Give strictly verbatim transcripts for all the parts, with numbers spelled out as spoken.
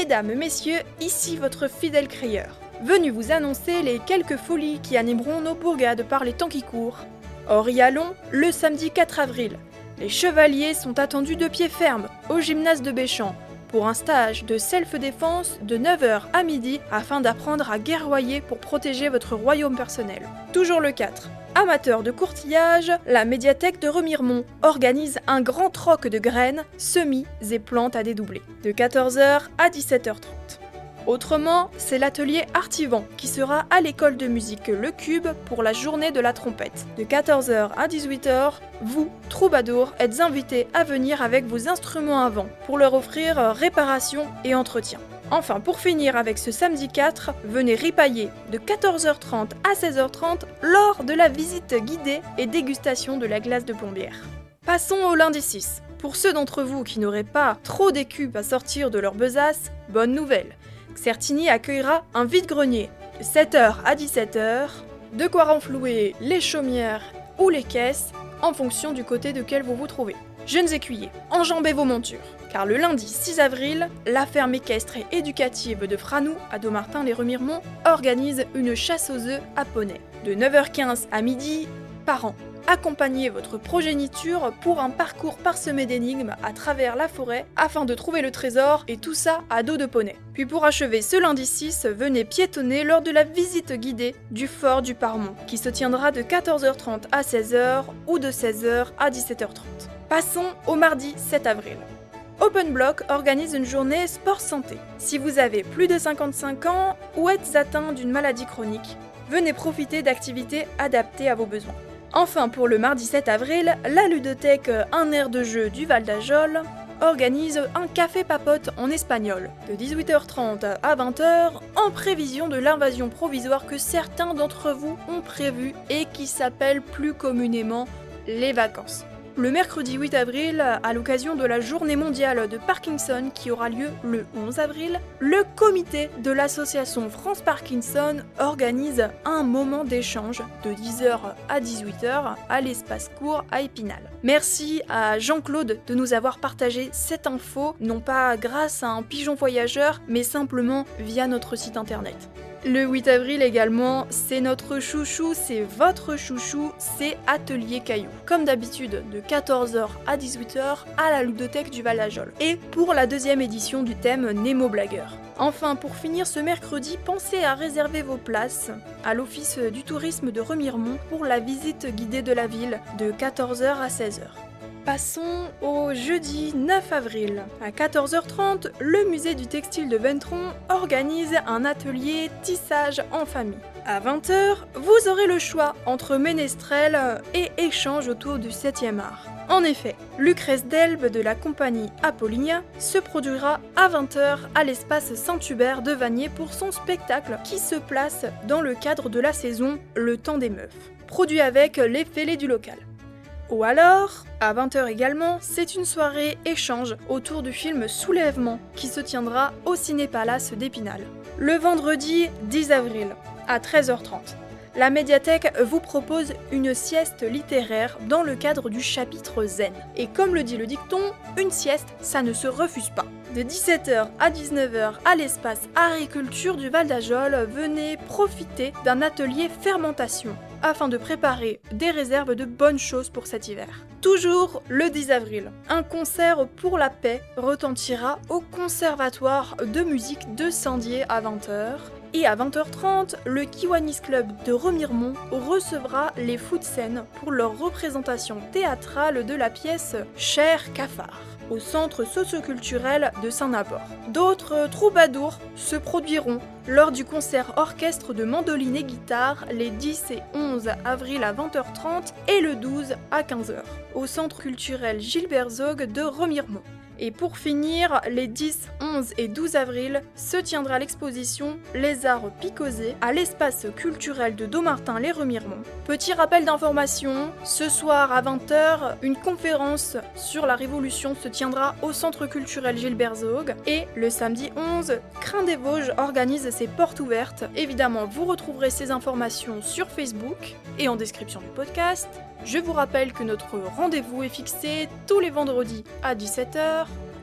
Mesdames, Messieurs, ici votre fidèle crieur, venu vous annoncer les quelques folies qui animeront nos bourgades par les temps qui courent. Or y allons, le samedi quatre avril. Les chevaliers sont attendus de pied ferme au gymnase de Béchamp pour un stage de self-défense de neuf heures à midi afin d'apprendre à guerroyer pour protéger votre royaume personnel. Toujours le quatre. Amateurs de courtillage, la médiathèque de Remiremont organise un grand troc de graines, semis et plantes à dédoubler, de quatorze heures à dix-sept heures trente. Autrement, c'est l'atelier Artivan qui sera à l'école de musique Le Cube pour la journée de la trompette. De quatorze heures à dix-huit heures, vous, troubadours, êtes invités à venir avec vos instruments à vent pour leur offrir réparation et entretien. Enfin, pour finir avec ce samedi quatre, venez ripailler de quatorze heures trente à seize heures trente lors de la visite guidée et dégustation de la glace de plombière. Passons au lundi six. Pour ceux d'entre vous qui n'auraient pas trop d'écus à sortir de leur besace, bonne nouvelle. Certigny accueillera un vide-grenier de sept heures à dix-sept heures, de quoi renflouer les chaumières ou les caisses en fonction du côté de quel vous vous trouvez. Jeunes écuyers, enjambez vos montures, car le lundi six avril, la ferme équestre et éducative de Franou à Dommartin-les-Remiremont organise une chasse aux œufs à poney. De neuf heures quinze à midi, par an. Accompagnez votre progéniture pour un parcours parsemé d'énigmes à travers la forêt afin de trouver le trésor, et tout ça à dos de poney. Puis pour achever ce lundi six, venez piétonner lors de la visite guidée du fort du Parmont qui se tiendra de quatorze heures trente à seize heures ou de seize heures à dix-sept heures trente. Passons au mardi sept avril. Open Block organise une journée sport santé. Si vous avez plus de cinquante-cinq ans ou êtes atteint d'une maladie chronique, venez profiter d'activités adaptées à vos besoins. Enfin, pour le mardi sept avril, la ludothèque Un air de jeu du Val d'Ajol organise un café papote en espagnol de dix-huit heures trente à vingt heures en prévision de l'invasion provisoire que certains d'entre vous ont prévue et qui s'appelle plus communément les vacances. Le mercredi huit avril, à l'occasion de la journée mondiale de Parkinson qui aura lieu le onze avril, le comité de l'association France Parkinson organise un moment d'échange de dix heures à dix-huit heures à l'espace court à Épinal. Merci à Jean-Claude de nous avoir partagé cette info, non pas grâce à un pigeon voyageur, mais simplement via notre site internet. Le huit avril également, c'est notre chouchou, c'est votre chouchou, c'est Atelier Caillou. Comme d'habitude, de quatorze heures à dix-huit heures à la ludothèque du Val d'Ajol. Et pour la deuxième édition du thème Nemo Blagueur. Enfin, pour finir ce mercredi, pensez à réserver vos places à l'Office du tourisme de Remiremont pour la visite guidée de la ville de quatorze heures à seize heures. Passons au jeudi neuf avril. À quatorze heures trente, le musée du textile de Ventron organise un atelier tissage en famille. À vingt heures, vous aurez le choix entre ménestrel et échange autour du septième art. En effet, Lucrèce d'Elbe de la compagnie Apollinia se produira à vingt heures à l'espace Saint-Hubert de Vanier pour son spectacle qui se place dans le cadre de la saison Le Temps des Meufs, produit avec les fêlés du local. Ou alors, à vingt heures également, c'est une soirée échange autour du film Soulèvement qui se tiendra au Ciné-Palace d'Épinal. Le vendredi dix avril, à treize heures trente, la médiathèque vous propose une sieste littéraire dans le cadre du chapitre Zen. Et comme le dit le dicton, une sieste, ça ne se refuse pas. De dix-sept heures à dix-neuf heures à l'espace Agriculture du Val d'Ajol, venez profiter d'un atelier fermentation afin de préparer des réserves de bonnes choses pour cet hiver. Toujours le dix avril, un concert pour la paix retentira au Conservatoire de musique de Saint-Dié à vingt heures. Et à vingt heures trente, le Kiwanis Club de Remiremont recevra les Foodscènes pour leur représentation théâtrale de la pièce Cher Cafard au centre socioculturel de Saint-Naport. D'autres troubadours se produiront lors du concert orchestre de mandoline et guitare les dix et onze avril à vingt heures trente et le douze à quinze heures au centre culturel Gilbert Zog de Remiremont. Et pour finir, les dix, onze et douze avril se tiendra l'exposition Les Arts Picosés à l'espace culturel de Dommartin-les-Remiremont. Petit rappel d'information, ce soir à vingt heures, une conférence sur la Révolution se tiendra au centre culturel Gilbert Zog. Et le samedi onze, Crin des Vosges organise ses portes ouvertes. Évidemment, vous retrouverez ces informations sur Facebook et en description du podcast. Je vous rappelle que notre rendez-vous est fixé tous les vendredis à dix-sept heures,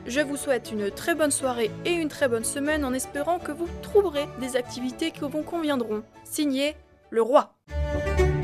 Je vous souhaite une très bonne soirée et une très bonne semaine en espérant que vous trouverez des activités qui vous conviendront. Signé, le roi.